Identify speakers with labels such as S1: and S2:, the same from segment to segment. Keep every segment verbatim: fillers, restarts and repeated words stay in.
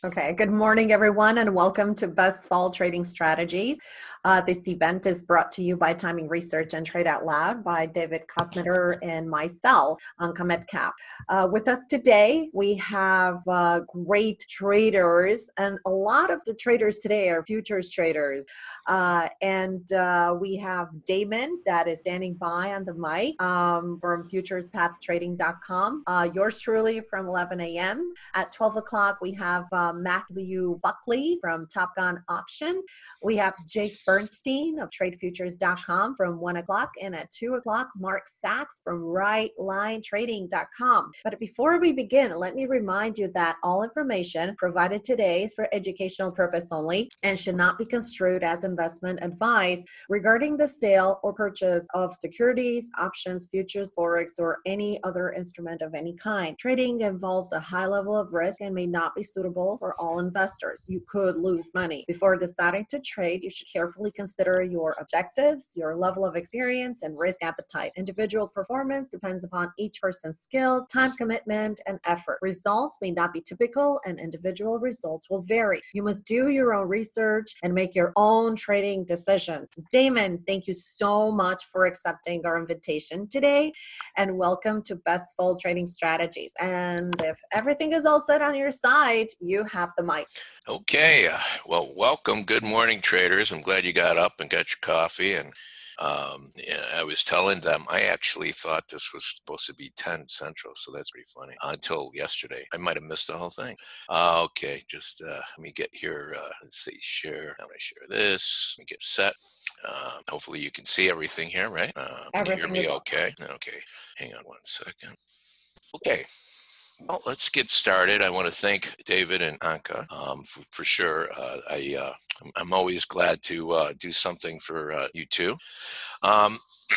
S1: Okay, good morning, everyone, and welcome to Best Fall Trading Strategies. Uh, this event is brought to you by Timing Research and Trade Out Loud by David Kosmeter and myself, Anka Metcalf. Uh, with us today, we have uh, great traders, and a lot of the traders today are futures traders. Uh, and uh, we have Damon that is standing by on the mic um, from futures path trading dot com. Uh, yours truly from eleven a m At twelve o'clock, we have uh, Matthew Buckley from Top Gun Option. We have Jake Bernstein of trade futures dot com from one o'clock. And at two o'clock, Mark Sachs from right line trading dot com. But before we begin, let me remind you that all information provided today is for educational purpose only and should not be construed as investment advice regarding the sale or purchase of securities, options, futures, forex, or any other instrument of any kind. Trading involves a high level of risk and may not be suitable for all investors. You could lose money. Before deciding to trade, you should carefully consider your objectives, your level of experience, and risk appetite. Individual performance depends upon each person's skills, time commitment, and effort. Results may not be typical, and individual results will vary. You must do your own research and make your own trading decisions. Damon, thank you so much for accepting our invitation today, and welcome to Best Fall Trading Strategies. And if everything is all set on your side, you have the mic.
S2: Okay, uh, well, welcome. Good morning, traders. I'm glad you got up and got your coffee. And um, yeah, I was telling them I actually thought this was supposed to be ten Central, so that's pretty funny. Uh, until yesterday, I might have missed the whole thing. Uh, okay, just uh, let me get here. Uh, let's see, share. How do I share this? Let me get set. Uh, hopefully, you can see everything here, right? Uh, can you hear me? Okay. Okay. Hang on one second. Okay. Well, let's get started. I want to thank David and Anka um, for, for sure. Uh, I, uh, I'm always glad to uh, do something for uh, you too. Um,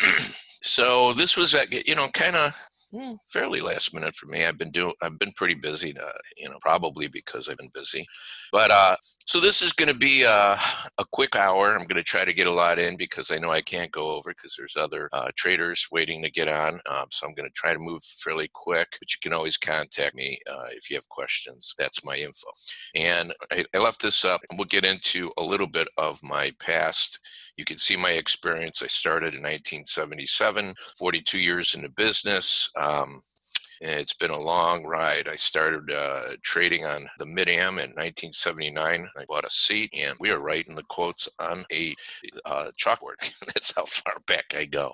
S2: so this was, you know, kind of fairly last minute for me. I've been doing, I've been pretty busy, to, you know, probably because I've been busy. But uh, so this is going to be a, a quick hour. I'm going to try to get a lot in because I know I can't go over because there's other uh, traders waiting to get on. Um, so I'm going to try to move fairly quick, but you can always contact me uh, if you have questions. That's my info. And I, I left this up, and we'll get into a little bit of my past. You can see my experience. I started in nineteen seventy-seven, forty-two years in the business. Um, it's been a long ride. I started uh, trading on the Mid-Am in nineteen seventy-nine. I bought a seat, and we were writing the quotes on a uh, chalkboard. That's how far back I go.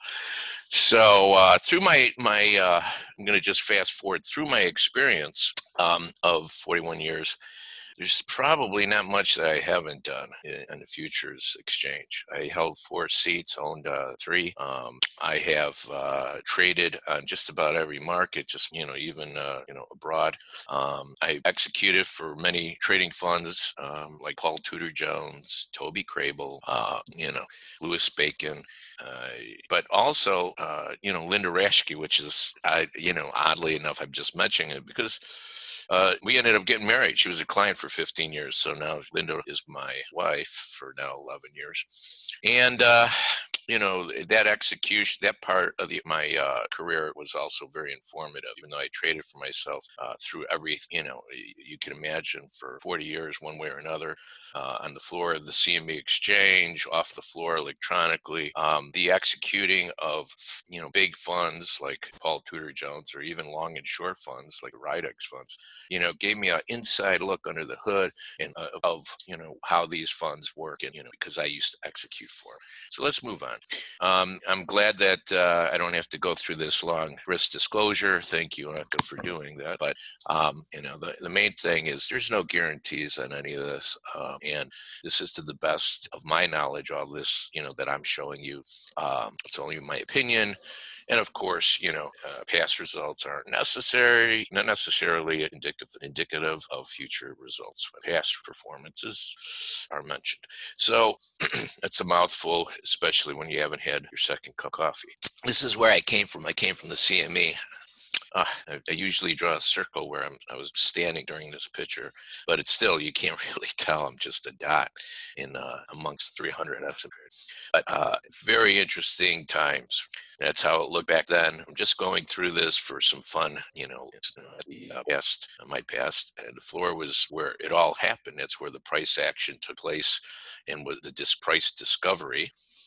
S2: So uh, through my, my uh, I'm going to just fast forward through my experience um, of forty-one years. There's probably not much that I haven't done in the futures exchange. I held four seats, owned uh, three. Um, I have uh, traded on just about every market, just, you know, even, uh, you know, abroad. Um, I executed for many trading funds um, like Paul Tudor Jones, Toby Crable, uh, you know, Louis Bacon. Uh, but also, uh, you know, Linda Raschke, which is, I, you know, oddly enough, I'm just mentioning it because Uh, we ended up getting married. She was a client for fifteen years. So now Linda is my wife for now eleven years. And, uh, you know, that execution, that part of the, my uh, career was also very informative, even though I traded for myself uh, through every, you know, you can imagine for forty years, one way or another, uh, on the floor of the C M E exchange, off the floor electronically, um, the executing of, you know, big funds like Paul Tudor Jones or even long and short funds like Ridex funds, you know, gave me an inside look under the hood and uh, of, you know, how these funds work, and, you know, because I used to execute for them. So let's move on. Um, I'm glad that uh, I don't have to go through this long risk disclosure. Thank you, Anka, for doing that. But, um, you know, the, the main thing is there's no guarantees on any of this. Um, and this is to the best of my knowledge, all this, you know, that I'm showing you. Um, it's only my opinion. And of course, you know, uh, past results aren't necessary, not necessarily indicative, indicative of future results. Past performances are mentioned. So it's a mouthful, especially when you haven't had your second cup of coffee. This is where I came from. I came from the C M E. Uh, I, I usually draw a circle where I'm, I was standing during this picture, but it's still, you can't really tell. I'm just a dot in uh, amongst three hundred S and P. But uh, very interesting times. That's how it looked back then. I'm just going through this for some fun, you know, it's, uh, the uh, past, my past, and the floor was where it all happened. That's where the price action took place and with the dis- price discovery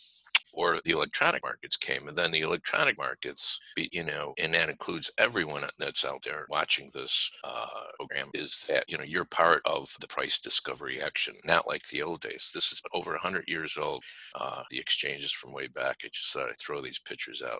S2: or the electronic markets came. And then the electronic markets, you know, and that includes everyone that's out there watching this uh, program, is that, you know, you're part of the price discovery action, not like the old days. This is over one hundred years old, uh, the exchanges from way back. I just thought I'd throw these pictures out.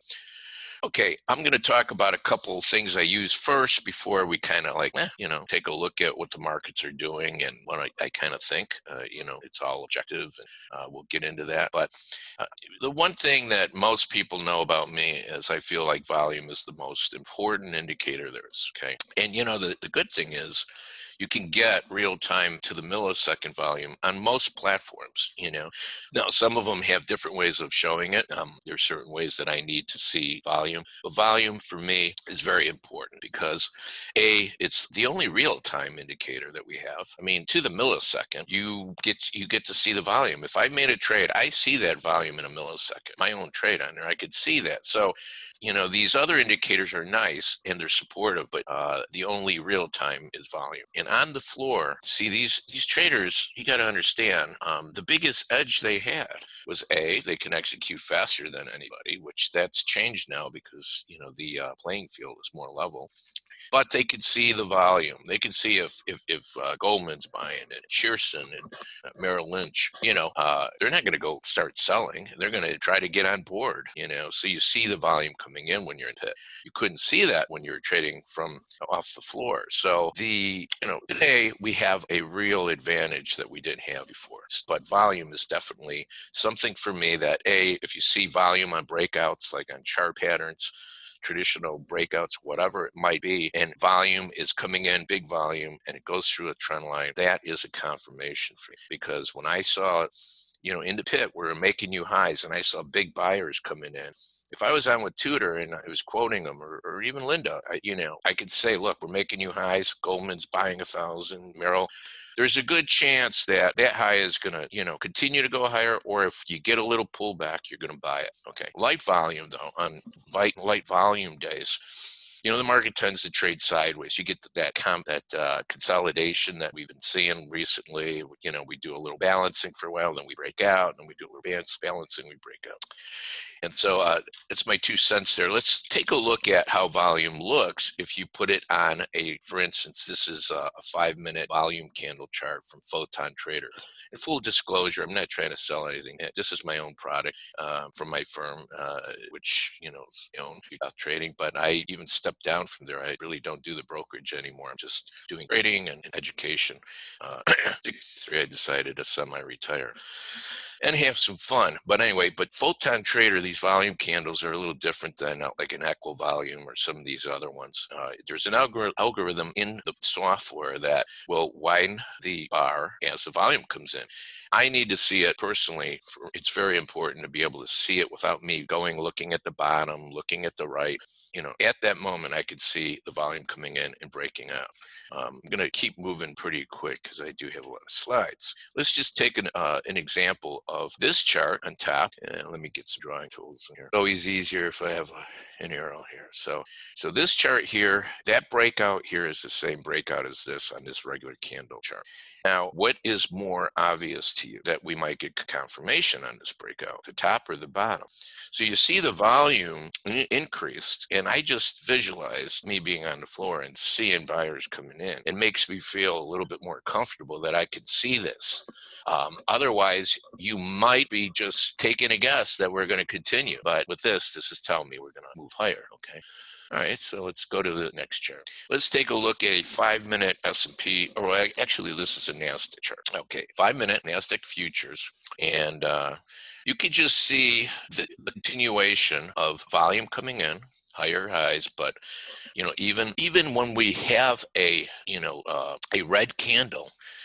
S2: Okay, I'm going to talk about a couple of things I use first before we kind of like, eh, you know, take a look at what the markets are doing and what I, I kind of think. Uh, you know, it's all objective, and uh, we'll get into that. But uh, the one thing that most people know about me is I feel like volume is the most important indicator there is, okay? And, you know, the, the good thing is, you can get real time to the millisecond volume on most platforms, you know. Now, some of them have different ways of showing it. Um, there are certain ways that I need to see volume. But volume for me is very important because A, it's the only real time indicator that we have. I mean, to the millisecond, you get you get to see the volume. If I made a trade, I see that volume in a millisecond. My own trade on there, I could see that. So, you know, these other indicators are nice and they're supportive, but uh, the only real time is volume. And on the floor, see, these these traders, you got to understand, um, the biggest edge they had was A, they can execute faster than anybody, which that's changed now because, you know, the uh, playing field is more level. But they could see the volume. They could see if if, if uh, Goldman's buying and Shearson and uh, Merrill Lynch, you know, uh, they're not going to go start selling. They're going to try to get on board, you know. So you see the volume coming in when you're in pit. You couldn't see that when you're trading from off the floor. So the, you know, today we have a real advantage that we didn't have before. But volume is definitely something for me that, A, if you see volume on breakouts, like on chart patterns, traditional breakouts, whatever it might be, and volume is coming in, big volume, and it goes through a trend line, that is a confirmation for me. Because when I saw, you know, in the pit, we were making new highs, and I saw big buyers coming in. If I was on with Tudor and I was quoting them, or, or even Linda, I, you know, I could say, look, we're making new highs. Goldman's buying a thousand, Merrill. There's a good chance that that high is going to, you know, continue to go higher, or if you get a little pullback, you're going to buy it. Okay. Light volume, though, on light, light volume days, you know, the market tends to trade sideways. You get that comp, that uh, consolidation that we've been seeing recently. You know, we do a little balancing for a while, then we break out, and we do a little balancing, we break out. And so uh, it's my two cents there. Let's take a look at how volume looks if you put it on a, for instance, this is a five minute volume candle chart from Photon Trader. And full disclosure, I'm not trying to sell anything. This is my own product uh, from my firm, uh, which, you know, is my own trading, but I even stepped down from there. I really don't do the brokerage anymore. I'm just doing trading and education. Uh, sixty-three, I decided to semi-retire and have some fun. But anyway, but Photon Trader, these volume candles are a little different than uh, like an Equal Volume or some of these other ones. Uh, there's an algor- algorithm in the software that will widen the bar as the volume comes in. I need to see it personally. For, it's very important to be able to see it without me going, looking at the bottom, looking at the right. You know, at that moment, I could see the volume coming in and breaking out. Um, I'm going to keep moving pretty quick because I do have a lot of slides. Let's just take an, uh, an example of this chart on top. And let me get some drawing tools in here. It's always easier if I have an arrow here. So, so this chart here, that breakout here is the same breakout as this on this regular candle chart. Now, what is more obvious to you that we might get confirmation on this breakout, the top or the bottom? So you see the volume increased, and I just visualized me being on the floor and seeing buyers coming in. It makes me feel a little bit more comfortable that I could see this. Um, otherwise, you might be just taking a guess that we're going to continue. But with this, this is telling me we're going to move higher, okay? All right, so let's go to the next chart. Let's take a look at a five-minute S and P, or actually, this is a NASDAQ chart. Okay, five-minute NASDAQ futures, and uh, you can just see the, the continuation of volume coming in, higher highs, but you know, even even when we have a you know uh, a red candle,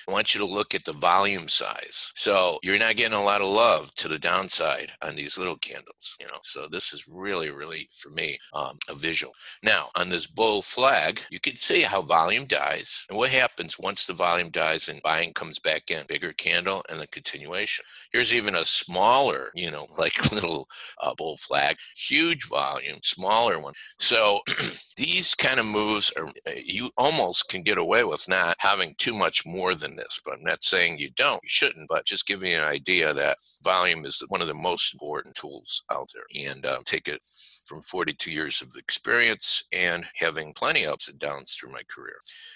S2: I want you to look at the volume size. So you're not getting a lot of love to the downside on these little candles, you know. So this is really, really, for me, um, a visual. Now, on this bull flag, you can see how volume dies. And what happens once the volume dies and buying comes back in? Bigger candle and then continuation. Here's even a smaller, you know, like little uh, bull flag, huge volume, smaller one. So these kind of moves are, you almost can get away with not having too much more than this, but I'm not saying you don't, you shouldn't, but just giving you an idea that volume is one of the most important tools out there. And uh, take it from forty-two years of experience and having plenty of ups and downs through my career.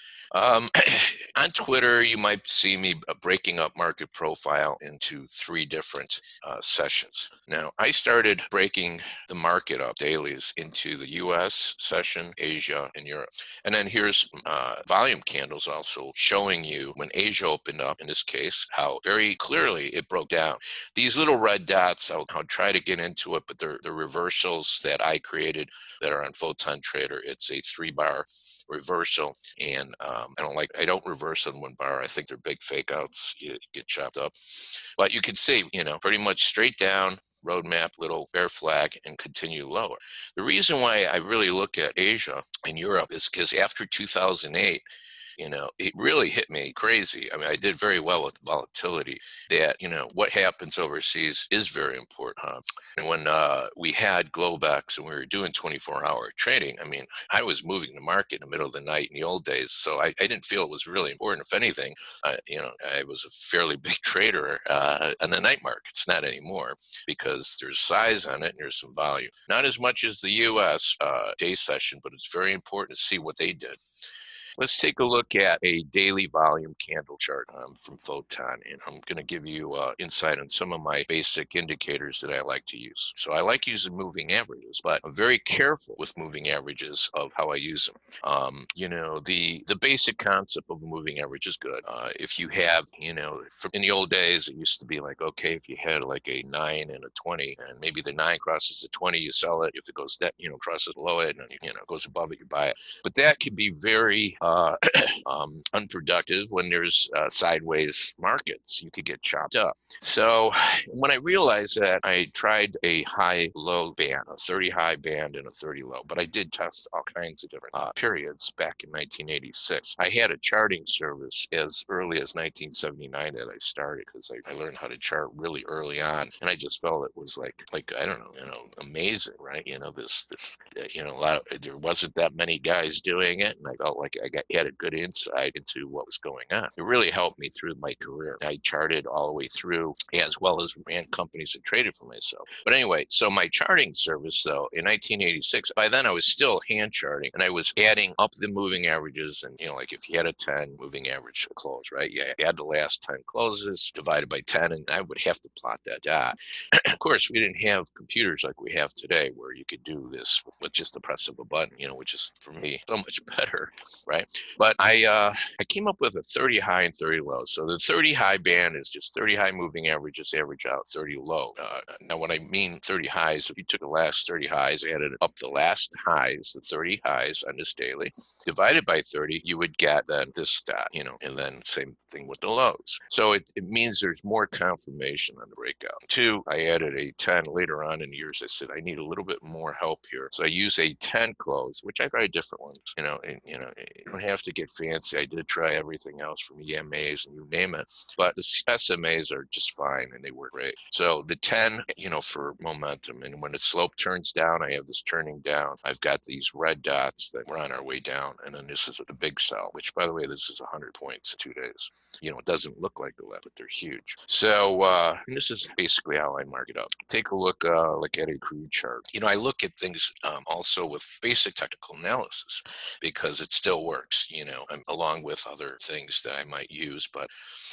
S2: Um, on Twitter, you might see me breaking up market profile into three different uh, sessions. Now, I started breaking the market up dailies into the U S session, Asia, and Europe. And then here's uh, volume candles also showing you when Asia opened up, in this case, how very clearly it broke down. These little red dots, I'll, I'll try to get into it, but they're the reversals that I created that are on Photon Trader. It's a three bar reversal, and um, I don't like, I don't reverse on one bar. I think they're big fake outs. You get chopped up. But you can see, you know, pretty much straight down, roadmap, little bear flag, and continue lower. The reason why I really look at Asia and Europe is because after two thousand eight, you know, it really hit me crazy. I mean, I did very well with volatility. That, you know, what happens overseas is very important. Huh? And when uh, we had Globex and we were doing twenty-four hour trading, I mean, I was moving the market in the middle of the night in the old days. So I, I didn't feel it was really important. If anything, uh, you know, I was a fairly big trader uh, on the night market. It's not anymore because there's size on it and there's some volume. Not as much as the U S uh, day session, but it's very important to see what they did. Let's take a look at a daily volume candle chart um, from Photon, and I'm going to give you uh, insight on some of my basic indicators that I like to use. So I like using moving averages, but I'm very careful with moving averages of how I use them. Um, you know, the the basic concept of a moving average is good. Uh, if you have, you know, from in the old days, it used to be like, okay, if you had like a nine and a twenty, and maybe the nine crosses the twenty, you sell it. If it goes that, you know, crosses below it, and you know, goes above it, you buy it. But that can be very Uh, um, unproductive when there's uh, sideways markets. You could get chopped up. So when I realized that, I tried a high-low band, a thirty high band and a thirty low, but I did test all kinds of different uh, periods back in nineteen eighty-six. I had a charting service as early as nineteen seventy-nine that I started because I, I learned how to chart really early on, and I just felt it was like, like I don't know, you know, amazing, right? You know, this, this, uh, you know, a lot of, there wasn't that many guys doing it, and I felt like I got had a good insight into what was going on. It really helped me through my career. I charted all the way through, as well as ran companies that traded for myself. But anyway, so my charting service, though, in nineteen eighty-six, by then I was still hand charting, and I was adding up the moving averages. And, you know, like if you had a ten moving average close, right? You add the last ten closes divided by ten, and I would have to plot that dot. Of course, we didn't have computers like we have today where you could do this with, with just the press of a button, you know, which is, for me, so much better, right? But I uh, I came up with a thirty high and thirty low. So the thirty high band is just thirty high moving averages average out thirty low. Uh, now, when I mean thirty highs, if you took the last thirty highs, added up the last highs, the thirty highs on this daily, divided by thirty, you would get then this dot, you know, and then same thing with the lows. So it, it means there's more confirmation on the breakout. Two, I added a ten later on in the years. I said, I need a little bit more help here. So I use a ten close, which I tried different ones, you know, and, you know, you don't have to get fancy. I did try everything else from E M As and you name it, but the S M As are just fine and they work great. So the ten, you know, for momentum, and when the slope turns down, I have this turning down. I've got these red dots that we're on our way down, and then this is a big sell, which, by the way, this is one hundred points in two days. You know, it doesn't look like the left, but they're huge. So uh, and this is basically how I mark it up. Take a look, uh, look at a crude chart. You know, I look at things um, also with basic technical analysis because it still works, you know, along with other things that I might use, but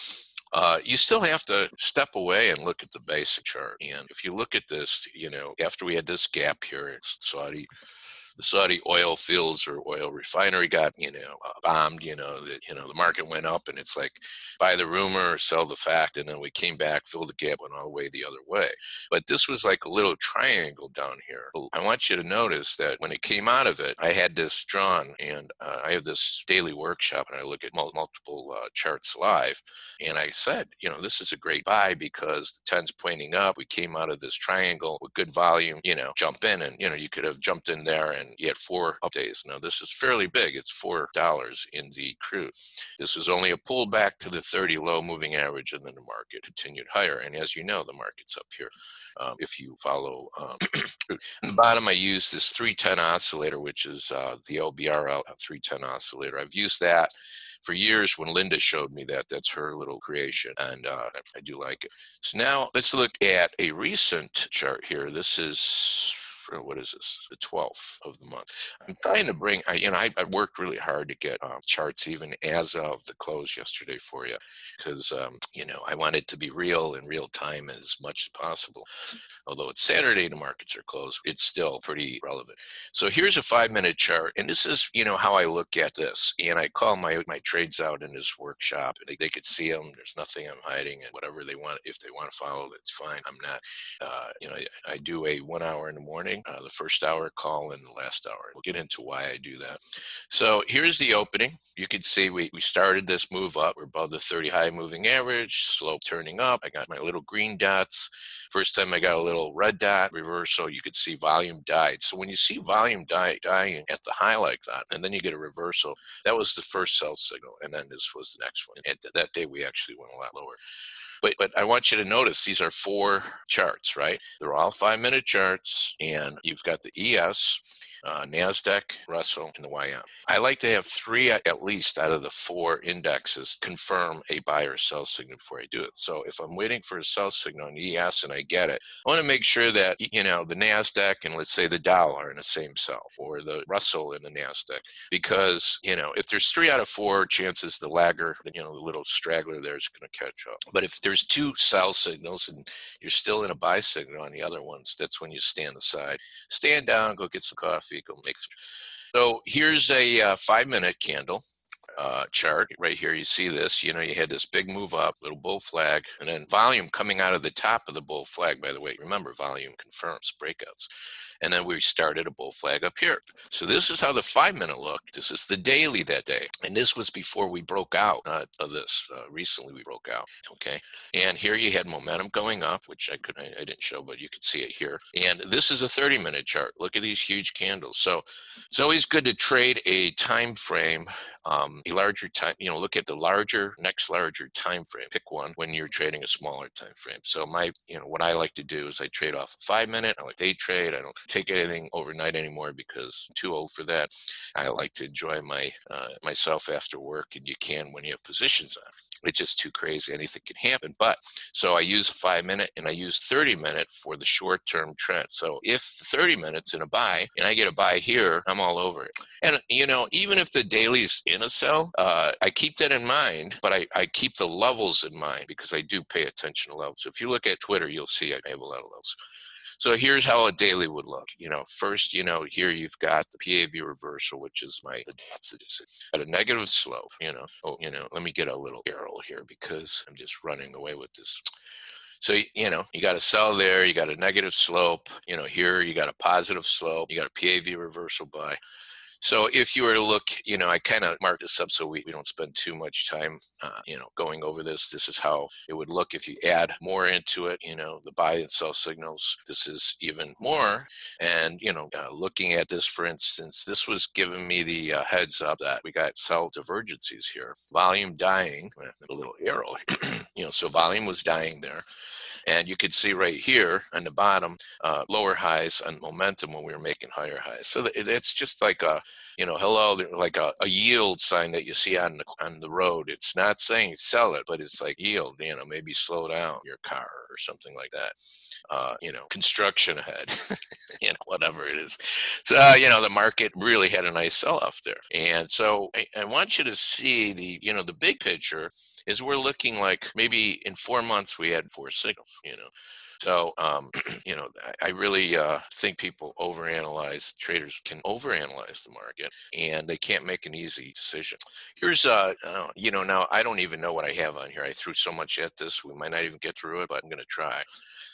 S2: Uh, you still have to step away and look at the basic chart. And if you look at this, you know, after we had this gap here, it's Saudi the Saudi oil fields or oil refinery got, you know, uh, bombed, you know, that, you know, the market went up and it's like buy the rumor or sell the fact. And then we came back, filled the gap, went all the way the other way. But this was like a little triangle down here. I want you to notice that when it came out of it, I had this drawn, and uh, I have this daily workshop and I look at mul- multiple uh, charts live. And I said, you know, this is a great buy because the trend's pointing up. We came out of this triangle with good volume, you know, jump in, and, you know, you could have jumped in there and you had four up days. Now, this is fairly big. It's four dollars in the crude. This was only a pullback to the thirty low moving average, and then the market continued higher. And as you know, the market's up here. Um, if you follow, um, in the bottom, I use this three ten oscillator, which is uh, the O B R L three ten oscillator. I've used that for years. When Linda showed me that, that's her little creation, and uh, I do like it. So now let's look at a recent chart here. This is, what is this? The twelfth of the month. I'm trying to bring, I, you know, I, I worked really hard to get um, charts even as of the close yesterday for you, because, um, you know, I want it to be real in real time as much as possible. Although it's Saturday, the markets are closed, it's still pretty relevant. So here's a five minute chart. And this is, you know, how I look at this. And I call my, my trades out in this workshop. They, they could see them. There's nothing I'm hiding, and whatever they want, if they want to follow, that's fine. I'm not, uh, you know, I, I do a one hour in the morning, uh, the first hour call, and the last hour. We'll get into why I do that. So here's the opening. You can see we, we started this move up. We're above the thirty high moving average, slope turning up. I got my little green dots. First time I got a little red dot reversal, you could see volume died. So when you see volume die, dying at the high like that, and then you get a reversal, that was the first sell signal. And then this was the next one. And that day we actually went a lot lower. But, but I want you to notice these are four charts, right? They're all five minute charts, and you've got the E S, uh, NASDAQ, Russell, and the Y M. I like to have three at least out of the four indexes confirm a buy or sell signal before I do it. So if I'm waiting for a sell signal on E S and I get it, I want to make sure that, you know, the NASDAQ and let's say the Dow are in the same cell, or the Russell and the NASDAQ, because, you know, if there's three out of four chances the lagger, you know, the little straggler there is going to catch up. But if there's two sell signals and you're still in a buy signal on the other ones, that's when you stand aside, stand down, go get some coffee, go make some. So here's a uh, five minute candle uh, chart right here. You see this, you know, you had this big move up, little bull flag, and then volume coming out of the top of the bull flag. By the way, remember, volume confirms breakouts. And then we started a bull flag up here. So this is how the five minute looked. This is the daily that day. And this was before we broke out uh, of this. Uh, recently we broke out, okay? And here you had momentum going up, which I couldn't, I didn't show, but you could see it here. And this is a thirty minute chart. Look at these huge candles. So it's always good to trade a time frame, um, a larger time, you know, look at the larger, next larger time frame. Pick one when you're trading a smaller time frame. So my, you know, what I like to do is I trade off a five minute. I like day trade. I don't take anything overnight anymore because I'm too old for that. I like to enjoy my uh, myself after work, and you can when you have positions on. It's just too crazy. Anything can happen. But so I use a five minute and I use thirty minute for the short term trend. So if thirty minutes in a buy and I get a buy here, I'm all over it. And, you know, even if the daily's in a sell, uh, I keep that in mind, but I, I keep the levels in mind because I do pay attention to levels. If you look at Twitter, you'll see I have a lot of levels. So here's how a daily would look. You know, first, you know, here you've got the P A V reversal, which is my, the dots, at a negative slope, you know. Oh, you know, let me get a little arrow here because I'm just running away with this. So, you know, you got a sell there, you got a negative slope, you know, here you got a positive slope, you got a P A V reversal buy. So if you were to look, you know, I kind of marked this up so we, we don't spend too much time, uh, you know, going over this. This is how it would look if you add more into it, you know, the buy and sell signals. This is even more. And, you know, uh, looking at this, for instance, this was giving me the uh, heads up that we got sell divergences here. Volume dying, a little arrow, you know, so volume was dying there. And you could see right here on the bottom, uh, lower highs and momentum when we were making higher highs. So it's just like a, you know, hello, like a, a yield sign that you see on the, on the road. It's not saying sell it, but it's like yield, you know, maybe slow down your car, or something like that. Uh, you know, construction ahead, you know, whatever it is. So, uh, you know, the market really had a nice sell-off there. And so I, I want you to see the, you know, the big picture is we're looking like maybe in four months we had four signals, you know. So, um, you know, I, I really uh, think people overanalyze, traders can overanalyze the market, and they can't make an easy decision. Here's, uh, uh, you know, now I don't even know what I have on here. I threw so much at this, we might not even get through it, but I'm going to try.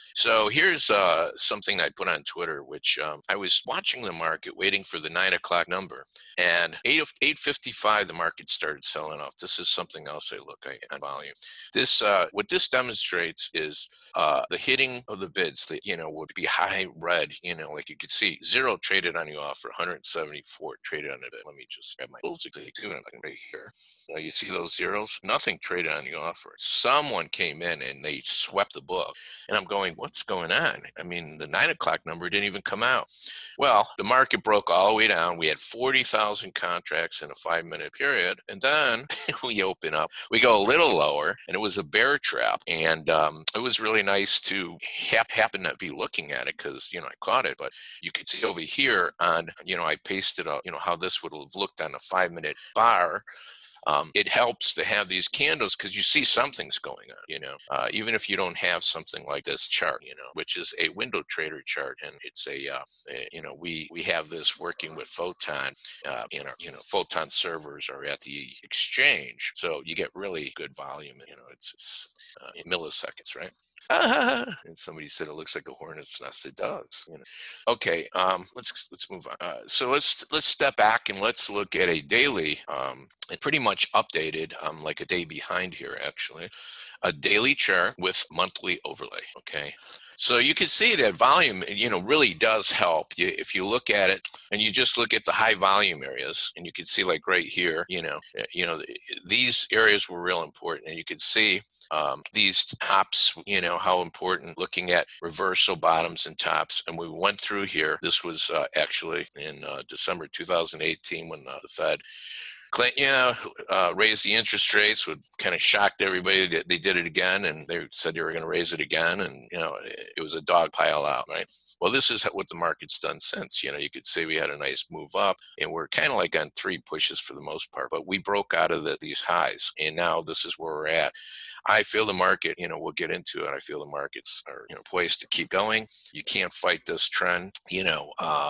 S2: So here's uh, something I put on Twitter, which um, I was watching the market, waiting for the nine o'clock number, and eight fifty-five, the market started selling off. This is something else I look at on volume. This, uh, what this demonstrates is uh, the hitting of the bids that, you know, would be high red, you know, like you could see, zero traded on the offer, one hundred seventy-four traded on the bid. Let me just grab my tools too, right here. Now you see those zeros? Nothing traded on the offer. Someone came in and they swept the book. And I'm going, what's going on? I mean, the nine o'clock number didn't even come out. Well, the market broke all the way down. We had forty thousand contracts in a five minute period. And then we open up, we go a little lower, and it was a bear trap. And um, it was really nice to ha- happen to be looking at it because, you know, I caught it. But you could see over here on, you know, I pasted up, you know, how this would have looked on a five minute bar. Um, it helps to have these candles because you see something's going on, you know, uh, even if you don't have something like this chart, you know, which is a window trader chart. And it's a, uh, a you know, we, we have this working with Photon, uh, in our, you know, Photon servers are at the exchange. So you get really good volume, you know, it's, it's uh, in milliseconds, right? Ah, and somebody said it looks like a hornet's nest. It does. You know. Okay, um, let's let's move on. Uh, so let's let's step back and let's look at a daily. Um, it pretty much updated, um, like a day behind here, actually, a daily chart with monthly overlay. Okay. So you can see that volume, you know, really does help. You, if you look at it and you just look at the high volume areas, and you can see like right here, you know, you know, these areas were real important, and you can see um, these tops, you know, how important looking at reversal bottoms and tops. And we went through here. This was uh, actually in uh, December two thousand eighteen when uh, the Fed Clinton, yeah, uh, raised the interest rates, would kind of shocked everybody that they did it again, and they said they were going to raise it again, and you know it, it was a dog pile out, right? Well, this is what the market's done since. You know, you could say we had a nice move up, and we're kind of like on three pushes for the most part, but we broke out of the, these highs, and now this is where we're at. I feel the market, you know, we'll get into it. I feel the markets are, you know, poised to keep going. You can't fight this trend, you know. Uh,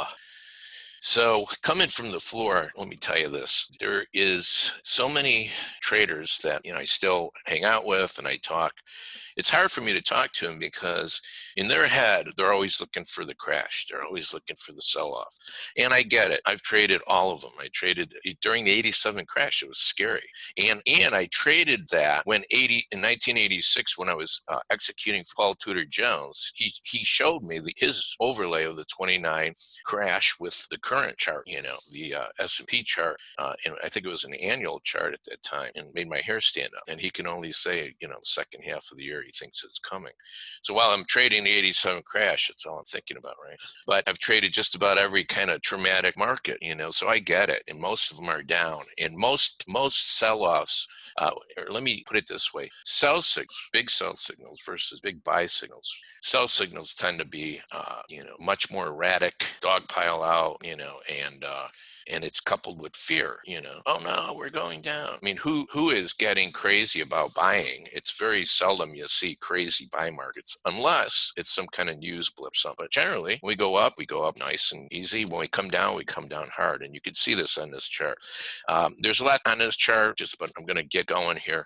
S2: So coming from the floor, let me tell you this, there is so many traders that, you know, I still hang out with and I talk. It's hard for me to talk to them because in their head, they're always looking for the crash. They're always looking for the sell-off. And I get it. I've traded all of them. I traded during the eighty-seven crash. It was scary. And and I traded that when eighty in nineteen eighty-six, when I was uh, executing for Paul Tudor Jones, he, he showed me the, his overlay of the twenty-nine crash with the current chart, you know, the uh, S and P chart. Uh, and I think it was an annual chart at that time, and made my hair stand up. And he can only say, you know, second half of the year, he thinks it's coming. So while I'm trading the eighty-seven crash, that's all I'm thinking about, right? But I've traded just about every kind of traumatic market, you know, so I get it. And most of them are down. And most most sell-offs, uh, or let me put it this way, sell signals, big sell signals versus big buy signals. Sell signals tend to be, uh, you know, much more erratic, dog pile out, you know, and uh, and it's coupled with fear, you know, oh no, we're going down. I mean, who who is getting crazy about buying? It's very seldom you see crazy buy markets, unless it's some kind of news blip. Something. But generally, when we go up, we go up nice and easy. When we come down, we come down hard. And you can see this on this chart. Um, there's a lot on this chart, just but I'm going to get going here.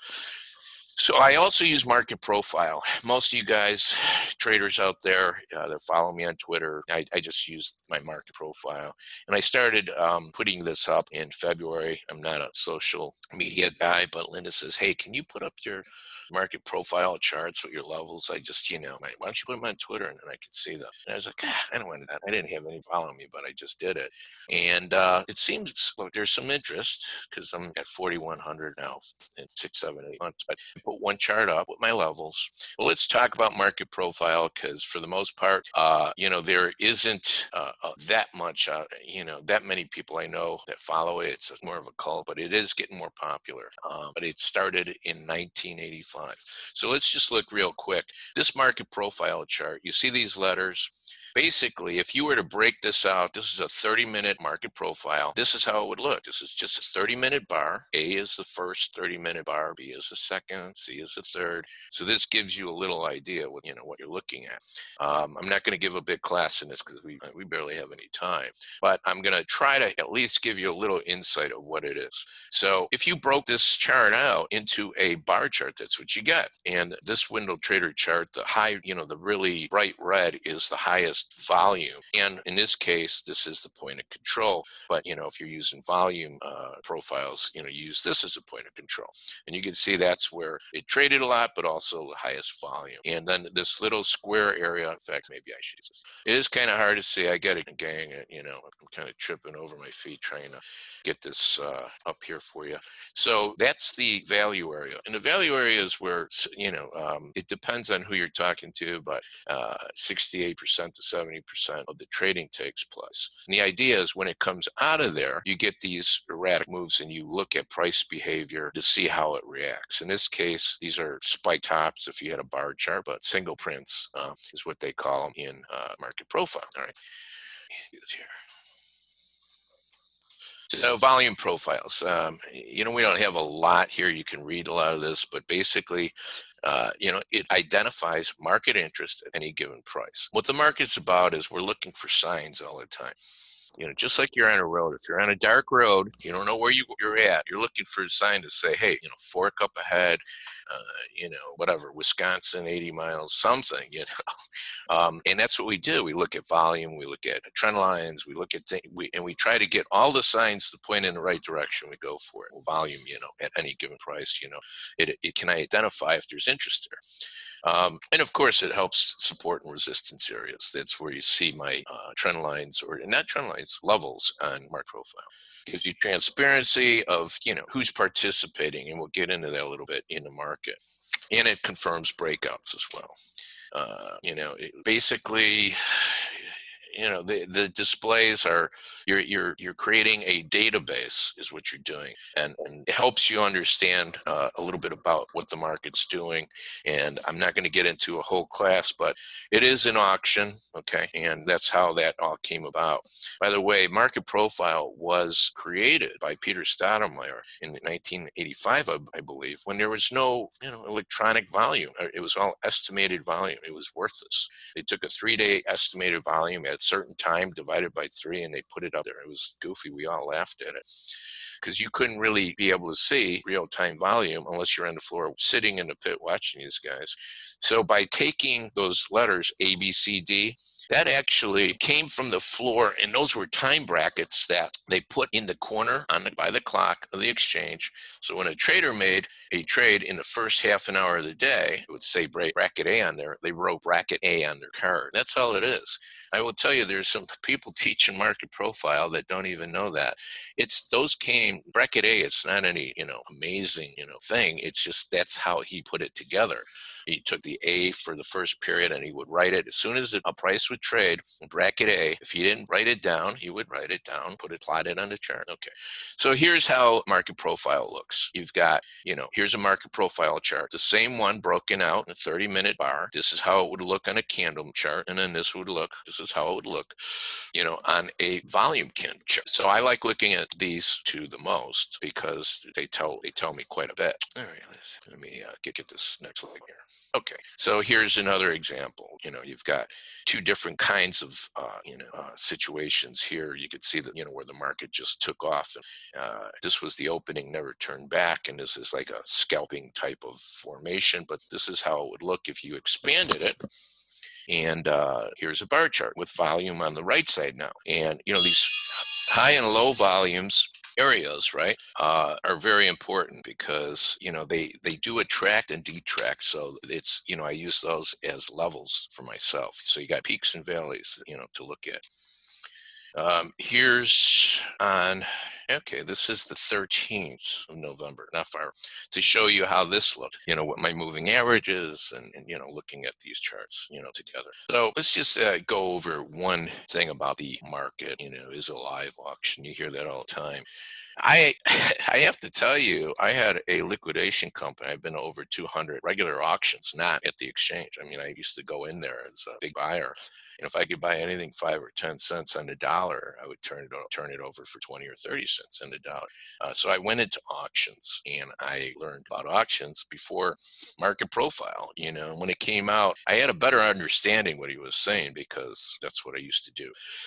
S2: So I also use market profile. Most of you guys, traders out there uh, that follow me on Twitter, I, I just used my market profile. And I started um, putting this up in February. I'm not a social media guy, but Linda says, hey, can you put up your market profile charts with your levels? I just, you know, why don't you put them on Twitter and then I can see them? And I was like, ah, I don't want that. I didn't have any following me, but I just did it. And uh, it seems like there's some interest because I'm at forty-one hundred now in six, seven, eight months. But put one chart up with my levels. Well, let's talk about market profile, because for the most part, uh, you know, there isn't uh, uh, that much, uh, you know, that many people I know that follow it. It's more of a cult, but it is getting more popular. Uh, but it started in nineteen eighty-five. So let's just look real quick. This market profile chart, you see these letters. Basically, if you were to break this out, this is a thirty minute market profile. This is how it would look. This is just a thirty minute bar. A is the first thirty minute bar, B is the second, C is the third. So this gives you a little idea what, you know, what you're looking at. Um, I'm not going to give a big class in this because we, we barely have any time, but I'm going to try to at least give you a little insight of what it is. So if you broke this chart out into a bar chart, that's what you get. And this window trader chart, the high, you know, the really bright red is the highest volume. And in this case, this is the point of control. But, you know, if you're using volume uh, profiles, you know, use this as a point of control. And you can see that's where it traded a lot, but also the highest volume. And then this little square area, in fact, maybe I should use this. It is kind of hard to see. I get it, gang. You know, I'm kind of tripping over my feet trying to get this uh, up here for you. So that's the value area. And the value area is where, you know, um, it depends on who you're talking to, but uh, sixty-eight percent to seventy percent of the trading takes place. And the idea is when it comes out of there, you get these erratic moves and you look at price behavior to see how it reacts. In this case, these are spike tops if you had a bar chart, but single prints uh, is what they call them in uh, market profile. All right. Here. So volume profiles, um, you know, we don't have a lot here. You can read a lot of this, but basically, uh, you know, it identifies market interest at any given price. What the market's about is we're looking for signs all the time. You know, just like you're on a road. If you're on a dark road, you don't know where you, you're at. You're looking for a sign to say, hey, you know, fork up ahead, uh, you know, whatever, Wisconsin, eighty miles, something, you know. Um, and that's what we do. We look at volume, we look at trend lines, we look at things, we, and we try to get all the signs to point in the right direction. We go for it. Volume, you know, at any given price, you know, it, it can identify if there's interest there. Um, and of course, it helps support and resistance areas. That's where you see my uh, trend lines, or not trend lines, levels on market profile. Gives you transparency of, you know, who's participating, and we'll get into that a little bit in the market. And it confirms breakouts as well. Uh, you know, it basically, you know, the, the displays are, you're, you're, you're creating a database is what you're doing. And, and it helps you understand uh, a little bit about what the market's doing. And I'm not going to get into a whole class, but it is an auction. Okay. And that's how that all came about. By the way, market profile was created by Peter Stoudemire in nineteen eighty-five, I, I believe, when there was no, you know, electronic volume. It was all estimated volume. It was worthless. They took a three-day estimated volume at a certain time, divided by three, and they put it up there. It was goofy. We all laughed at it because you couldn't really be able to see real-time volume unless you're on the floor sitting in the pit watching these guys. So by taking those letters A, B, C, D, that actually came from the floor, and those were time brackets that they put in the corner on the, by the clock of the exchange. So when a trader made a trade in the first half an hour of the day, it would say bracket A on there. They wrote bracket A on their card. That's all it is. I will tell you, there's some people teaching market profile that don't even know that. It's those came bracket A. It's not any, you know, amazing, you know, thing. It's just that's how he put it together. He took the A for the first period and he would write it as soon as a price would trade, bracket A. If he didn't write it down, he would write it down, put it, plot it on the chart. Okay. So here's how market profile looks. You've got, you know, here's a market profile chart, the same one broken out in a thirty minute bar. This is how it would look on a candle chart. And then this would look, this is how it would look, you know, on a volume candle chart. So I like looking at these two the most because they tell, they tell me quite a bit. All right, let's, let me uh, get, get this next leg here. Okay, so here's another example. You know, you've got two different kinds of, uh, you know, uh, situations here. You could see that, you know, where the market just took off. And, uh, this was the opening, never turned back. And this is like a scalping type of formation. But this is how it would look if you expanded it. And uh, here's a bar chart with volume on the right side now. And, you know, these high and low volumes areas, right, uh, are very important because, you know, they, they do attract and detract. So it's, you know, I use those as levels for myself. So you got peaks and valleys, you know, to look at. Um, here's on okay, this is the thirteenth of November, not far, to show you how this looked, you know, what my moving average is and, and you know, looking at these charts, you know, together. So let's just uh, go over one thing about the market, you know, is a live auction. You hear that all the time. I I have to tell you, I had a liquidation company. I've been to over two hundred regular auctions, not at the exchange. I mean, I used to go in there as a big buyer. And if I could buy anything five or ten cents on the dollar, I would turn it turn it over for twenty or thirty cents on the dollar. Uh, so I went into auctions and I learned about auctions before Market Profile. You know, when it came out, I had a better understanding what he was saying because that's what I used to do.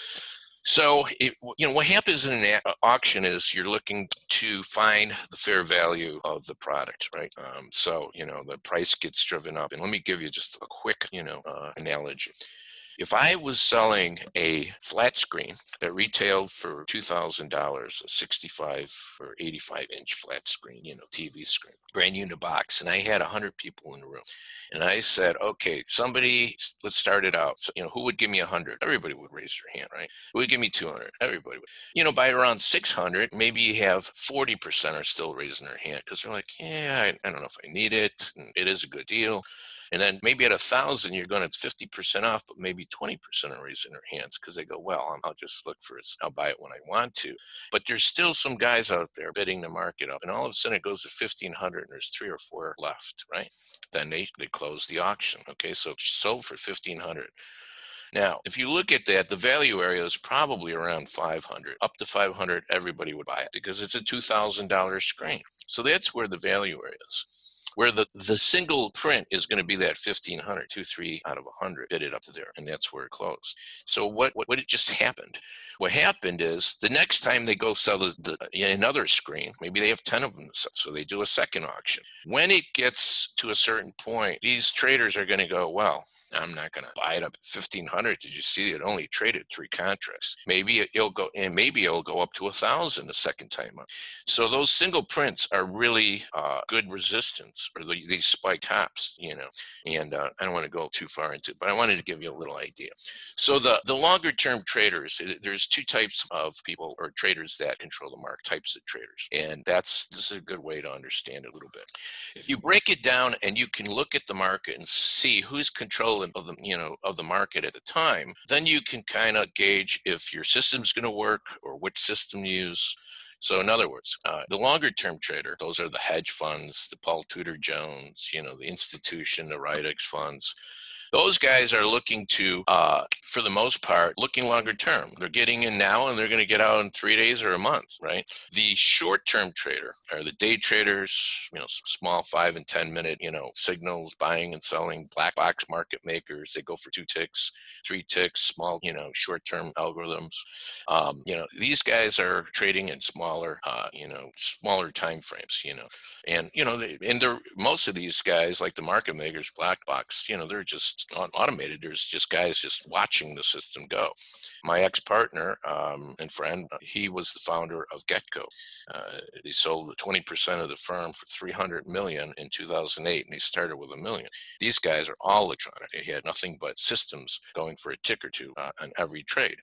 S2: So, it, you know, what happens in an auction is you're looking to find the fair value of the product, right? Um, so, you know, the price gets driven up. And let me give you just a quick, you know, uh, analogy. If I was selling a flat screen that retailed for two thousand dollars, a sixty-five or eighty-five inch flat screen, you know, T V screen, brand new in a box, and I had one hundred people in the room, and I said, okay, somebody, let's start it out. So, you know, who would give me one hundred? Everybody would raise their hand, right? Who would give me two hundred? Everybody would. You know, by around six hundred, maybe you have forty percent are still raising their hand because they're like, yeah, I, I don't know if I need it, and it is a good deal. And then maybe at a thousand, you're going to fifty percent off, but maybe twenty percent are raising their hands because they go, well, I'll just look for it. I'll buy it when I want to. But there's still some guys out there bidding the market up. And all of a sudden it goes to fifteen hundred and there's three or four left, right? Then they, they close the auction. Okay, so it's sold for fifteen hundred. Now, if you look at that, the value area is probably around five hundred. Up to five hundred, everybody would buy it because it's a two thousand dollars screen. So that's where the value area is. Where the, the single print is going to be that fifteen hundred, two, three out of one hundred, bid it up to there, and that's where it closed. So what, what, what just happened? What happened is the next time they go sell the, the, another screen, maybe they have ten of them, so they do a second auction. When it gets to a certain point, these traders are going to go, well, I'm not going to buy it up at fifteen hundred. Did you see it only traded three contracts? Maybe it'll go, and maybe it'll go up to a thousand the second time up. So those single prints are really uh, good resistance, or the, these spike tops, you know. And uh, I don't want to go too far into it, but I wanted to give you a little idea. So the the longer term traders, there's two types of people or traders that control the market, types of traders, and that's this is a good way to understand it a little bit. If you break it down and you can look at the market and see who's controlling of the you know of the market at the time, then you can kind of gauge if your system's going to work or which system to use. So in other words, uh, the longer term trader, those are the hedge funds, the Paul Tudor Jones, you know, the institution, the Ridex funds. Those guys are looking to, uh, for the most part, looking longer term. They're getting in now and they're going to get out in three days or a month, right? The short-term trader are the day traders, you know, small five and ten minute, you know, signals, buying and selling, black box market makers. They go for two ticks, three ticks, small, you know, short-term algorithms. Um, you know, these guys are trading in smaller, uh, you know, smaller time frames, you know, and, you know, they, and they're, most of these guys, like the market makers, black box, you know, they're just automated. There's just guys just watching the system go. My ex-partner um, and friend, he was the founder of GetGo. Uh, they sold twenty percent of the firm for three hundred million dollars in two thousand eight, and they started with a million. These guys are all electronic. They had nothing but systems going for a tick or two uh, on every trade.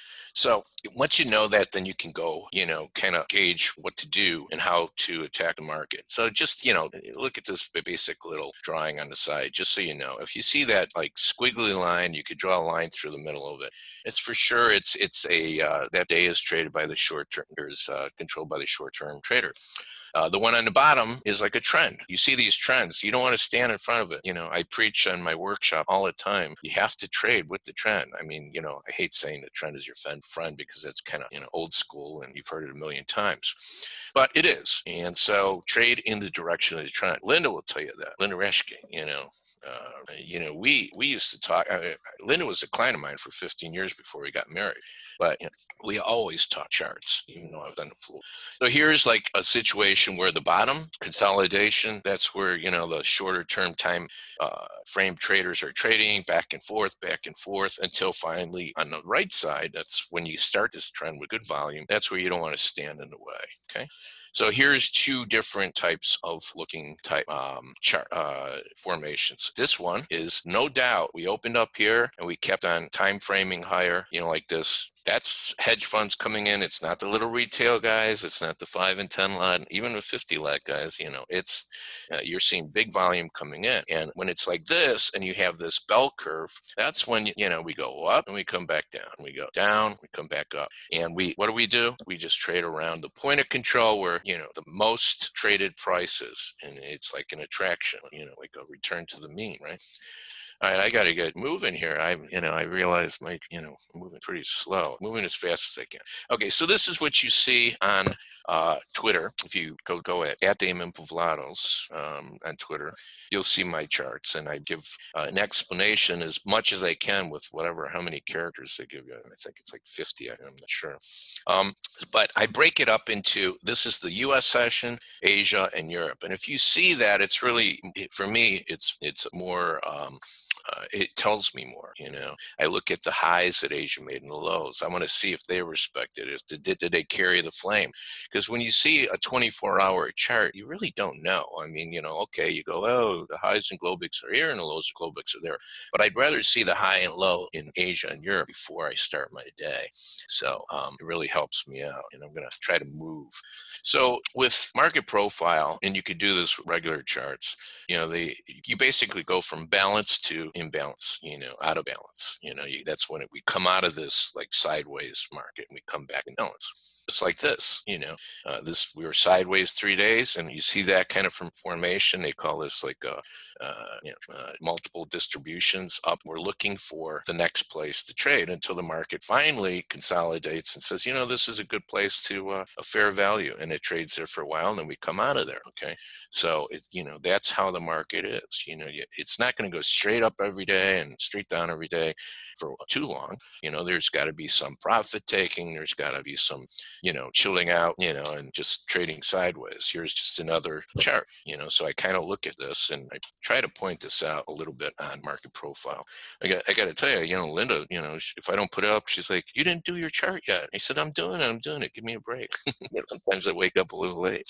S2: So once you know that, then you can go, you know, kind of gauge what to do and how to attack the market. So just, you know, look at this basic little drawing on the side, just so you know. If you see that like squiggly line, you could draw a line through the middle of it. It's for sure it's it's a, uh, that day is traded by the short term, is uh, controlled by the short term trader. Uh, the one on the bottom is like a trend. You see these trends. You don't want to stand in front of it. You know, I preach on my workshop all the time. You have to trade with the trend. I mean, you know, I hate saying the trend is your friend because that's kind of, you know, old school and you've heard it a million times. But it is. And so trade in the direction of the trend. Linda will tell you that. Linda Reschke, you know, uh, you know, we we used to talk. I mean, Linda was a client of mine for fifteen years before we got married. But you know, we always talk charts, even though I was on the floor. So here's like a situation where the bottom consolidation, that's where, you know, the shorter term time uh, frame traders are trading back and forth, back and forth until finally on the right side, that's when you start this trend with good volume. That's where you don't want to stand in the way. Okay. So here's two different types of looking type um, chart uh, formations. This one is no doubt we opened up here and we kept on time framing higher, you know, like this. That's hedge funds coming in. It's not the little retail guys. It's not the five and ten lot, even the fifty lot guys. You know, it's uh, you're seeing big volume coming in. And when it's like this, and you have this bell curve, that's when you know we go up and we come back down. We go down, we come back up. And we what do we do? We just trade around the point of control where you know the most traded prices, and it's like an attraction. You know, like a return to the mean, right? All right, I got to get moving here. I, you know, I realize my, you know, moving pretty slow, moving as fast as I can. Okay, so this is what you see on uh, Twitter. If you go go at, at Damon Pavlatos um, on Twitter, you'll see my charts, and I give uh, an explanation as much as I can with whatever, how many characters they give you. I think it's like fifty. I'm not sure. Um, but I break it up into, this is the U S session, Asia, and Europe. And if you see that, it's really, for me, it's it's more, um, uh, it tells me more, you know. I look at the highs that Asia made and the lows. I want to see if they respected it. Did, did, did they carry the flame? Because when you see a twenty-four hour chart, you really don't know. I mean, you know, okay, you go, oh, the highs in Globex are here and the lows of Globex are there. But I'd rather see the high and low in Asia and Europe before I start my day. So um, it really helps me out, and I'm going to try to move. So with market profile, and you could do this with regular charts, you know, they you basically go from balance to imbalance, you know, out of balance. You know, you, that's when it, we come out of this like sideways market and we come back in balance. It's like this, you know, uh, this we were sideways three days, and you see that kind of from formation. They call this like a, uh, you know, uh, multiple distributions up. We're looking for the next place to trade until the market finally consolidates and says, you know, this is a good place to uh, a fair value, and it trades there for a while, and then we come out of there. Okay, so it, you know, that's how the market is. You know, it's not going to go straight up every day and straight down every day for too long. You know, there's got to be some profit taking. There's got to be some, you know, chilling out, you know, and just trading sideways. Here's just another chart, you know, so I kind of look at this and I try to point this out a little bit on market profile. I got, I got to tell you, you know, Linda, you know, if I don't put it up, she's like, you didn't do your chart yet. I said, I'm doing it. I'm doing it. Give me a break. Sometimes I wake up a little late.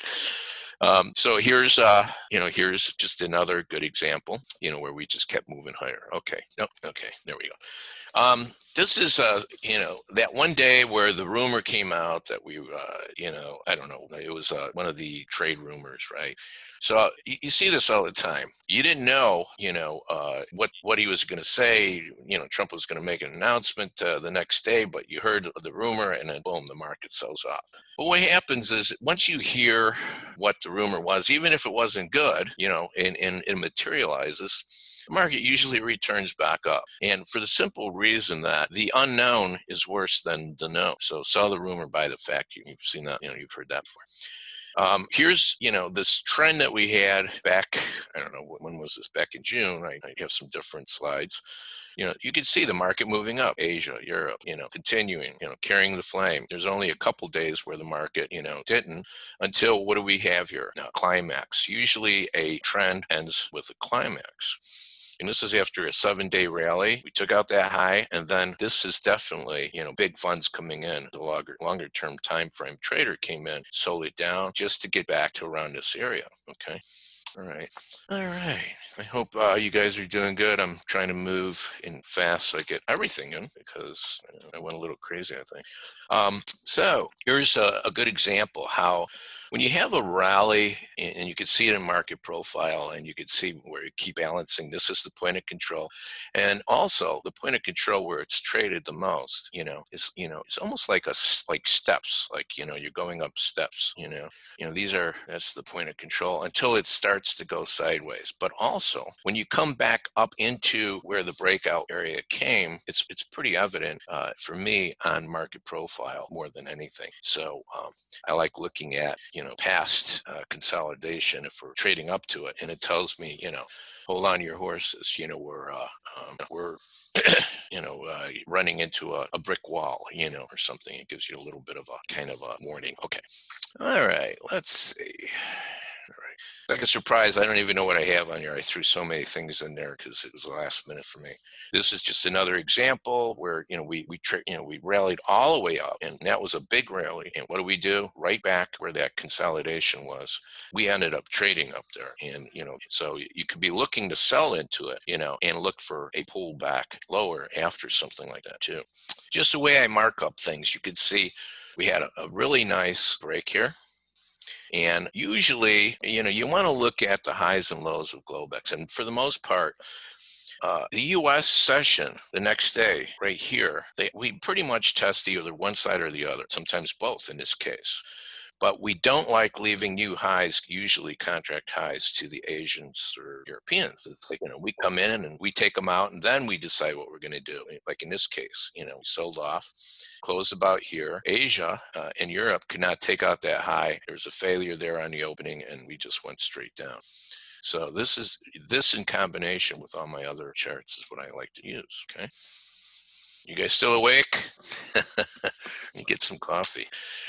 S2: Um, so here's, uh, you know, here's just another good example, you know, where we just kept moving higher. Okay. Nope. Okay. There we go. Um, this is, uh, you know, that one day where the rumor came out that we, uh, you know, I don't know, it was uh, one of the trade rumors, right? So you, you see this all the time. You didn't know, you know, uh, what, what he was going to say. You know, Trump was going to make an announcement uh, the next day, but you heard the rumor and then boom, the market sells off. But what happens is once you hear what the rumor was, even if it wasn't good, you know, and, and it materializes, the market usually returns back up. And for the simple reason that the unknown is worse than the known. So sell the rumor, buy the fact. You've seen that, you know, you've heard that before. Um, here's, you know, this trend that we had back, I don't know, when was this? Back in June. I, I have some different slides. You know, you can see the market moving up, Asia, Europe, you know, continuing, you know, carrying the flame. There's only a couple days where the market, you know, didn't until, what do we have here? Now, climax. Usually a trend ends with a climax. And this is after a seven-day rally. We took out that high, and then this is definitely, you know, big funds coming in. The longer, longer-term time frame trader came in, sold it down just to get back to around this area. Okay. All right. All right. I hope uh, you guys are doing good. I'm trying to move in fast so I get everything in because I went a little crazy, I think. Um, so here's a, a good example how when you have a rally, and you can see it in market profile, and you can see where you keep balancing, this is the point of control. And also the point of control where it's traded the most, you know, is, you know, it's almost like a, like steps, like, you know, you're going up steps, you know, you know, these are, that's the point of control until it starts to go sideways. But also when you come back up into where the breakout area came, it's, it's pretty evident uh, for me on market profile more than anything. So um, I like looking at, you know, past uh, consolidation if we're trading up to it, and it tells me, you know, hold on to your horses. You know, we're uh, um, we're you know uh, running into a, a brick wall, you know, or something. It gives you a little bit of a kind of a warning. Okay, all right, let's see. All right. Like a surprise, I don't even know what I have on here. I threw so many things in there because it was the last minute for me. This is just another example where, you know, we we tra- you know we rallied all the way up, and that was a big rally. And what do we do? Right back where that consolidation was, we ended up trading up there. And you know, so you could be looking to sell into it, you know, and look for a pullback lower after something like that too. just the way I mark up things, you could see we had a, a really nice break here. And usually, you know, you want to look at the highs and lows of Globex. And for the most part, uh, the U S session the next day, right here, they, we pretty much test either one side or the other, sometimes both in this case. But we don't like leaving new highs, usually contract highs, to the Asians or Europeans. It's like, you know, we come in and we take them out, and then we decide what we're going to do. Like in this case, you know, we sold off, closed about here. Asia uh, and Europe could not take out that high. There was a failure there on the opening, and we just went straight down. So this is this in combination with all my other charts is what I like to use. Okay, you guys still awake? You get some coffee.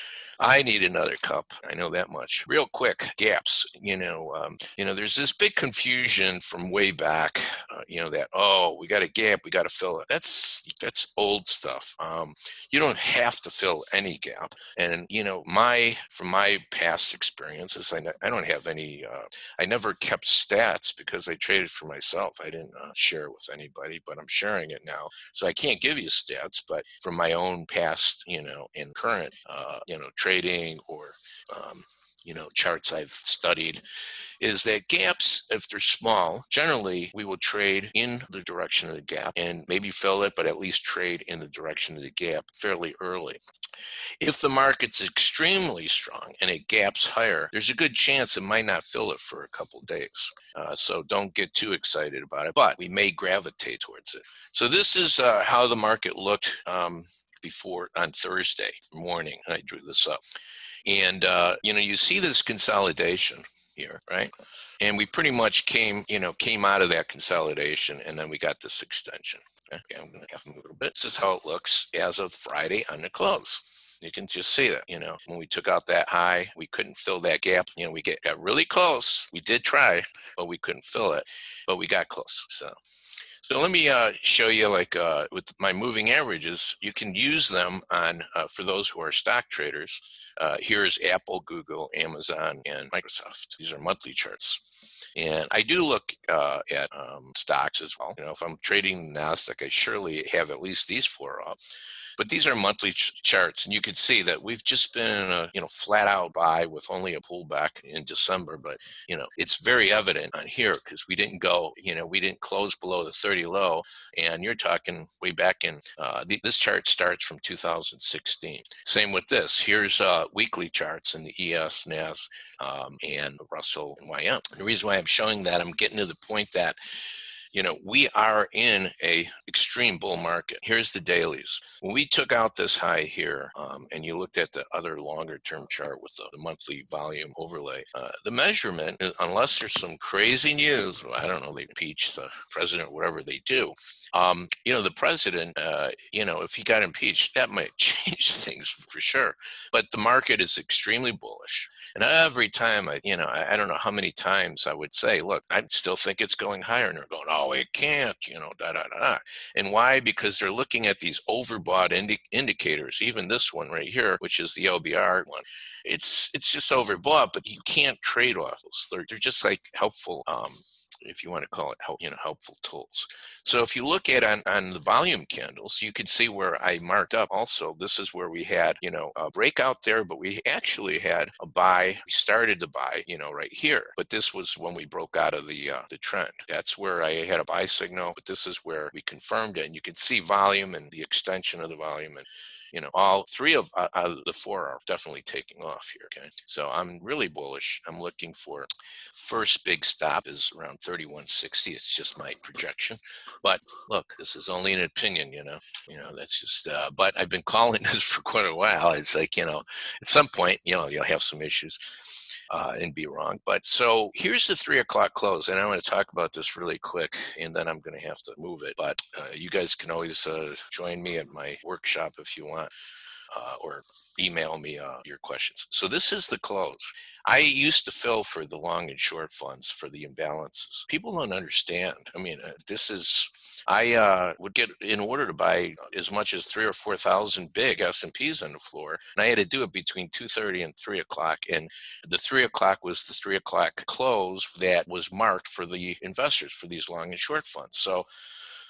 S2: I need another cup. I know that much. Real quick, gaps. You know, um, you know, there's this big confusion from way back. Uh, you know that oh, we got a gap, we got to fill it. That's that's old stuff. Um, you don't have to fill any gap. And you know, my from my past experiences, I, I don't have any. Uh, I never kept stats because I traded for myself. I didn't uh, share it with anybody, but I'm sharing it now, so I can't give you stats. But from my own past, you know, and current, uh, you know. trading or, um, you know, charts I've studied, is that gaps, if they're small, generally we will trade in the direction of the gap and maybe fill it, but at least trade in the direction of the gap fairly early. If the market's extremely strong and it gaps higher, there's a good chance it might not fill it for a couple of days. Uh, so don't get too excited about it, but we may gravitate towards it. So this is uh, how the market looked um, before on Thursday morning. I drew this up. And, uh, you know, you see this consolidation here, right? And we pretty much came, you know, came out of that consolidation, and then we got this extension. Okay, I'm going to have to move a little bit. This is how it looks as of Friday on the close. You can just see that, you know, when we took out that high, we couldn't fill that gap. You know, we get got really close. We did try, but we couldn't fill it, but we got close. So. So let me uh, show you, like uh, with my moving averages, you can use them on, uh, for those who are stock traders. Uh, here's Apple, Google, Amazon, and Microsoft. These are monthly charts. And I do look uh, at um, stocks as well. You know, if I'm trading NASDAQ, I surely have at least these four up. But these are monthly ch- charts, and you can see that we've just been in a, you know, flat out buy with only a pullback in December. But, you know, it's very evident on here because we didn't go, you know, we didn't close below the thirty low. And you're talking way back in, uh, the, this chart starts from two thousand sixteen. Same with this. Here's uh, weekly charts in the E S, N A S, um, and the Russell and Y M. The reason why I'm showing that, I'm getting to the point that, you know, we are in a extreme bull market. Here's the dailies. When we took out this high here, um, and you looked at the other longer term chart with the, the monthly volume overlay, uh, the measurement, unless there's some crazy news, well, I don't know, they impeach the president, whatever they do. Um, you know, the president, uh, you know, if he got impeached, that might change things for sure. But the market is extremely bullish. And every time I, you know, I, I don't know how many times I would say, look, I still think it's going higher. And they're going, oh, it can't, you know, da, da, da, da. And why? Because they're looking at these overbought indi- indicators, even this one right here, which is the L B R one. It's it's just overbought, but you can't trade off those. They're, they're just like helpful, um, if you want to call it, help, you know, helpful tools. So if you look at on, on the volume candles, you can see where I marked up also, this is where we had, you know, a breakout there, but we actually had a buy. We started to buy, you know, right here. But this was when we broke out of the uh, the trend. That's where I had a buy signal, but this is where we confirmed it. And you can see volume and the extension of the volume. And you know, all three of uh, out of the four are definitely taking off here. Okay, so I'm really bullish. I'm looking for first big stop is around thirty-one sixty. It's just my projection, but look, this is only an opinion. You know, you know that's just. Uh, but I've been calling this for quite a while. It's like, you know, at some point, you know, you'll have some issues. Uh, and be wrong. But so here's the three o'clock close. And I want to talk about this really quick, and then I'm going to have to move it. But uh, you guys can always uh, join me at my workshop if you want, uh, or email me uh, your questions. So this is the close. I used to fill for the long and short funds for the imbalances. People don't understand. I mean, uh, this is, I uh, would get, in order to buy as much as three or four thousand big S and Ps on the floor, and I had to do it between two thirty and three o'clock. And the three o'clock was the three o'clock close that was marked for the investors for these long and short funds. So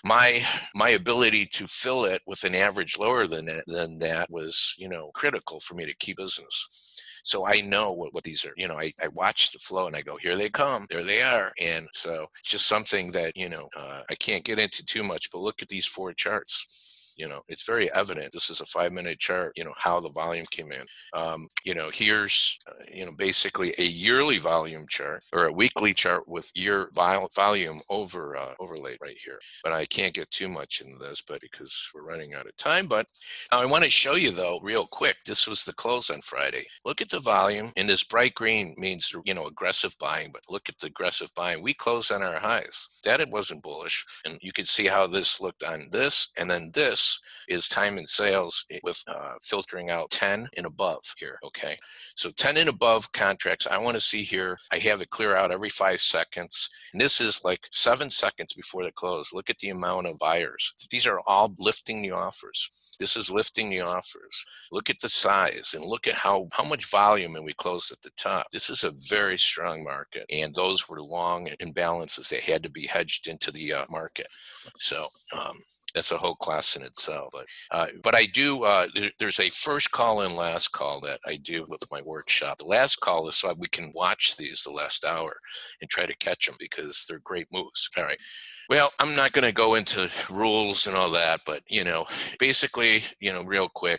S2: my my ability to fill it with an average lower than that, than that was, you know, critical for me to keep business. So I know what, what these are. You know, I, I watch the flow and I go, here they come, there they are. And so it's just something that, you know, uh, I can't get into too much, but look at these four charts. You know, it's very evident. This is a five minute chart, you know, how the volume came in. Um, you know, here's, uh, you know, basically a yearly volume chart or a weekly chart with year vol- volume over uh, overlaid right here. But I can't get too much into this, but because we're running out of time. But I want to show you, though, real quick. This was the close on Friday. Look at the volume. And this bright green means, you know, aggressive buying. But look at the aggressive buying. We closed on our highs. That it wasn't bullish. And you can see how this looked on this. And then this is time and sales with uh, filtering out ten and above here. Okay. So ten and above contracts. I want to see here. I have it clear out every five seconds. And this is like seven seconds before the close. Look at the amount of buyers. These are all lifting the offers. This is lifting the offers. Look at the size and look at how, how much volume, and we closed at the top. This is a very strong market. And those were long imbalances that had to be hedged into the uh, market. So um, that's a whole class in itself. But uh, but I do, uh, there, there's a first call and last call that I do with my workshop. The last call is so we can watch these the last hour and try to catch them because they're great moves. All right. Well, I'm not going to go into rules and all that, but, you know, basically, you know, real quick,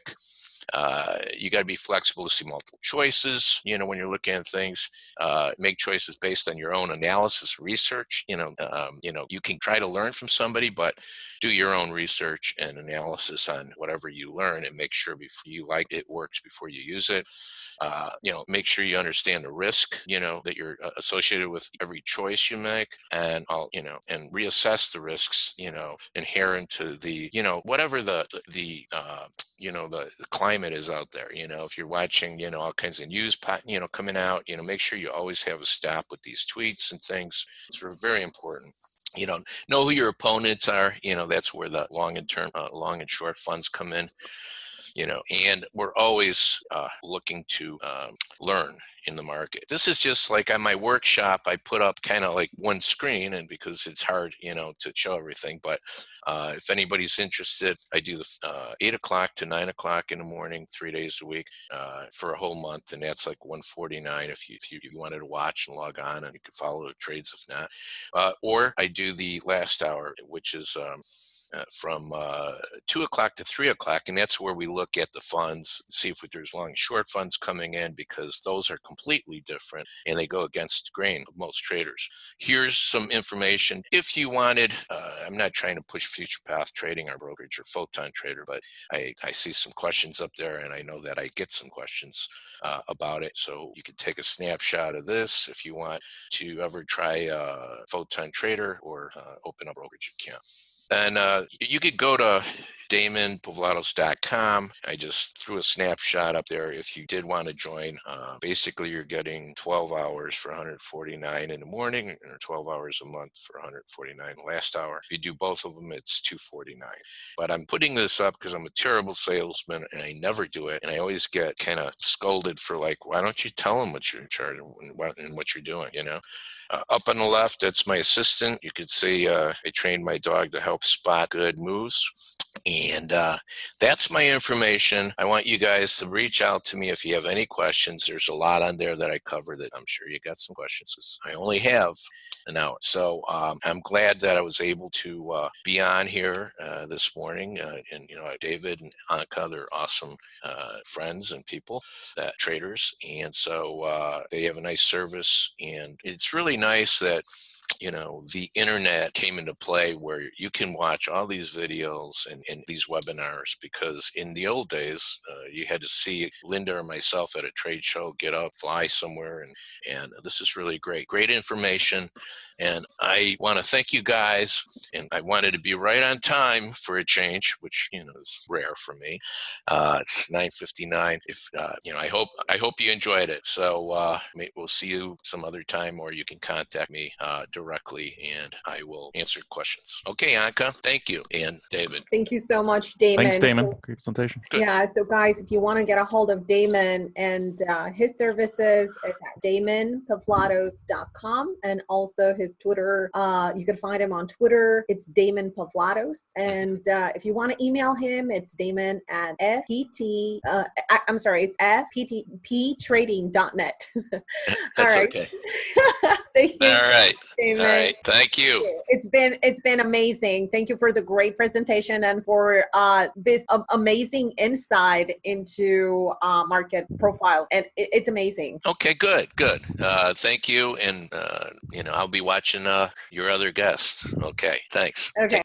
S2: Uh, you got to be flexible to see multiple choices, you know, when you're looking at things, uh, make choices based on your own analysis, research, you know, um, you know, you can try to learn from somebody, but do your own research and analysis on whatever you learn and make sure before you like it works before you use it. Uh, you know, make sure you understand the risk, you know, that you're associated with every choice you make, and I'll, you know, and reassess the risks, you know, inherent to the, you know, whatever the, the, uh, you know, the climate is out there. You know, if you're watching, you know, all kinds of news, you know, coming out, you know, make sure you always have a stop with these tweets and things. It's very important. You know, know who your opponents are. You know, that's where the long and term, uh, long and short funds come in. You know, and we're always uh, looking to um, learn in the market. This is just like on my workshop, I put up kind of like one screen, and because it's hard, you know, to show everything. But uh, if anybody's interested, I do the uh, eight o'clock to nine o'clock in the morning, three days a week uh, for a whole month, and that's like one forty-nine if you if you, if you wanted to watch and log on, and you can follow the trades if not. Uh, or I do the last hour, which is um, Uh, from uh, two o'clock to three o'clock, and that's where we look at the funds, see if there's long and short funds coming in, because those are completely different and they go against the grain of most traders. Here's some information. If you wanted, uh, I'm not trying to push Future Path Trading or brokerage or Photon Trader, but I, I see some questions up there, and I know that I get some questions uh, about it. So you can take a snapshot of this if you want to ever try uh, Photon Trader or uh, open a brokerage account. And uh, you could go to damon povlatos dot com. I just threw a snapshot up there. If you did want to join, uh, basically you're getting twelve hours for one hundred forty-nine in the morning, or twelve hours a month for one hundred forty-nine last hour. If you do both of them, it's two forty-nine. But I'm putting this up because I'm a terrible salesman and I never do it. And I always get kind of scolded for like, why don't you tell them what you're in charge of and what, and what you're doing, you know? Uh, up on the left, that's my assistant. You could see uh, I trained my dog to help spot good moves. And uh, that's my information. I want you guys to reach out to me if you have any questions. There's a lot on there that I covered that I'm sure you got some questions, because I only have an hour. So um, I'm glad that I was able to uh, be on here uh, this morning. Uh, and, you know, David and Anka, they're awesome uh, friends and people, that traders. And so uh, they have a nice service. And it's really nice that, you know, the internet came into play where you can watch all these videos and, and these webinars, because in the old days, uh, you had to see Linda or myself at a trade show, get up, fly somewhere. And, and this is really great, great information. And I want to thank you guys. And I wanted to be right on time for a change, which, you know, is rare for me. Uh, it's nine fifty-nine. If, uh, you know, I hope, I hope you enjoyed it. So uh, maybe we'll see you some other time, or you can contact me uh, directly. directly, and I will answer questions. Okay, Anka, thank you. And David.
S1: Thank you so much, Damon.
S3: Thanks, Damon. Great presentation.
S2: Good.
S1: Yeah, so guys, if you want to get a hold of Damon and uh, his services, it's at damon pavlatos dot com, and also his Twitter. Uh, you can find him on Twitter. It's Damon Pavlatos. And uh, if you want to email him, it's Damon at F P T. Uh, I, I'm sorry, it's F P T P trading dot net.
S2: That's
S1: right.
S2: okay.
S1: Thank you.
S2: All right.
S1: Damon.
S2: All right. Thank you.
S1: It's been it's been amazing. Thank you for the great presentation and for uh, this um, amazing insight into uh, market profile. And it, it's amazing.
S2: Okay, good, good. Uh, thank you. And, uh, you know, I'll be watching uh, your other guests. Okay, thanks.
S1: Okay.